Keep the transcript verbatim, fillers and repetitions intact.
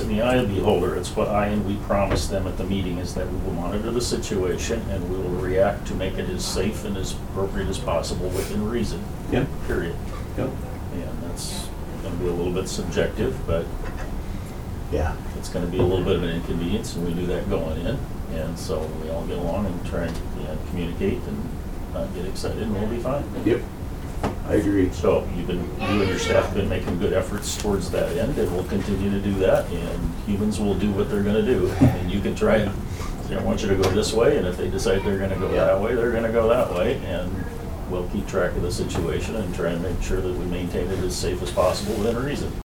in the eye of the beholder. It's what I and we promised them at the meeting, is that we will monitor the situation and we will react to make it as safe and as appropriate as possible within reason. Yep. Period. Yep. And that's gonna be a little bit subjective, but Yeah. it's gonna be a little bit of an inconvenience, and we knew that going in. And so we all get along and try and, you know, communicate and not get excited, and we'll be fine. Yep. I agree. So you've been, you and your staff have been making good efforts towards that end, and we'll continue to do that, and humans will do what they're gonna do. And you can try and, say, I want you to go this way, and if they decide they're gonna go that way, they're gonna go that way, and we'll keep track of the situation and try and make sure that we maintain it as safe as possible within reason.